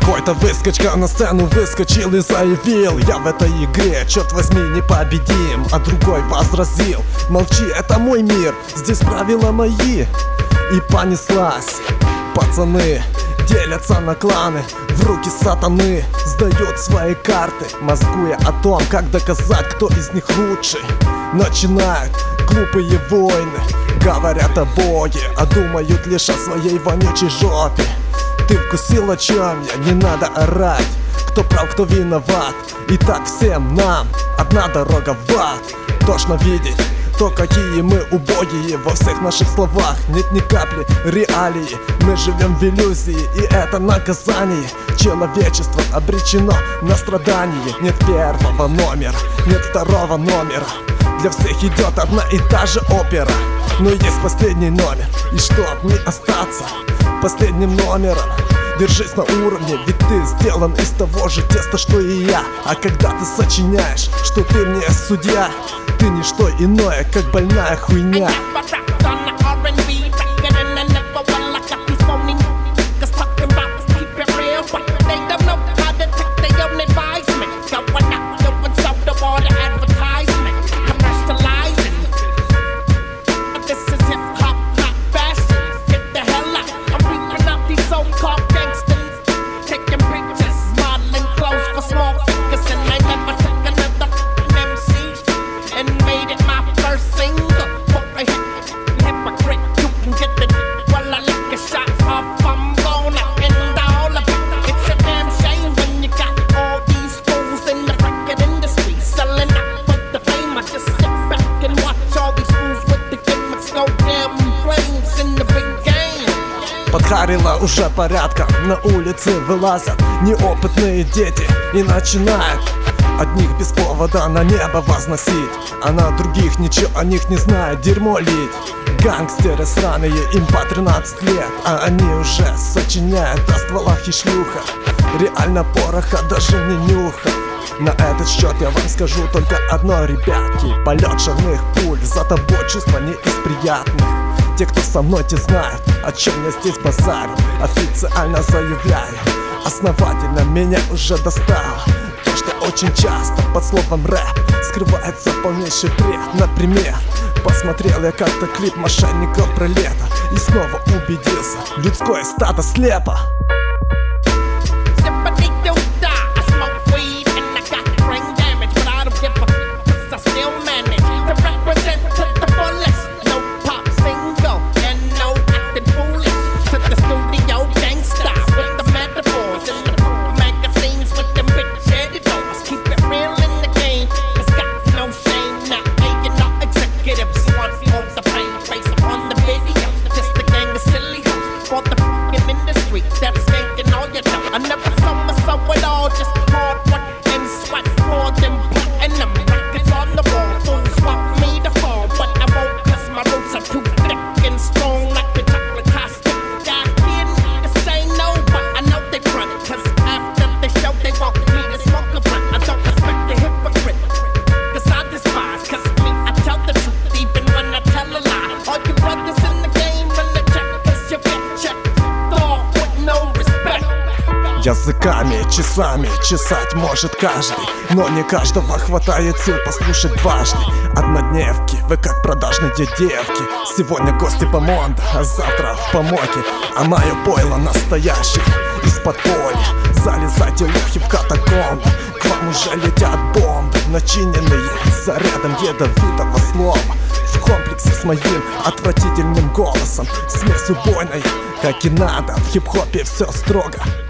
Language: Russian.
Твой-то выскочка на сцену выскочил и заявил: я в этой игре, черт возьми, непобедим. А другой возразил: молчи, это мой мир, здесь правила мои. И понеслась. Пацаны делятся на кланы, в руки сатаны сдают свои карты, мозгуя о том, как доказать, кто из них лучший. Начинают глупые войны, говорят о Боге, а думают лишь о своей вонючей жопе. Ты вкусил, о чем я, не надо орать, кто прав, кто виноват. И так всем нам одна дорога в ад. Тошно видеть то, какие мы убогие. Во всех наших словах нет ни капли реалии. Мы живем в иллюзии, и это наказание. Человечество обречено на страдание. Нет первого номера, нет второго номера. Для всех идет одна и та же опера. Но есть последний номер, и чтоб не остаться последним номером, держись на уровне, ведь ты сделан из того же теста, что и я. А когда ты сочиняешь, что ты мне судья, ты не что иное, как больная хуйня. Подхарило уже порядка, на улице вылазят неопытные дети и начинают одних без повода на небо возносить, а на других ничего о них не знает, дерьмо лить. Гангстеры сраные, им по 13 лет, а они уже сочиняют о стволах и шлюхах. Реально пороха даже не нюхал. На этот счет я вам скажу только одно, ребятки: полет шальных пуль за тобой чувство не из приятных. Те, кто со мной, те знают, о чем я здесь базарю. Официально заявляю, основательно меня уже достало то, что очень часто под словом рэп скрывается полнейший бред. Например, посмотрел я как-то клип мошенников про лето и снова убедился: людское стадо слепо. Языками, часами чесать может каждый, но не каждого хватает сил послушать дважды. Однодневки, вы как продажные девки. Сегодня гости Бомонда, а завтра в помойке. А мое пойло настоящее, из-под поля. Залезайте лохи в катакомбы, к вам уже летят бомбы, начиненные зарядом ядовитого слова. В комплексе с моим отвратительным голосом, смесь убойная, как и надо, в хип-хопе все строго.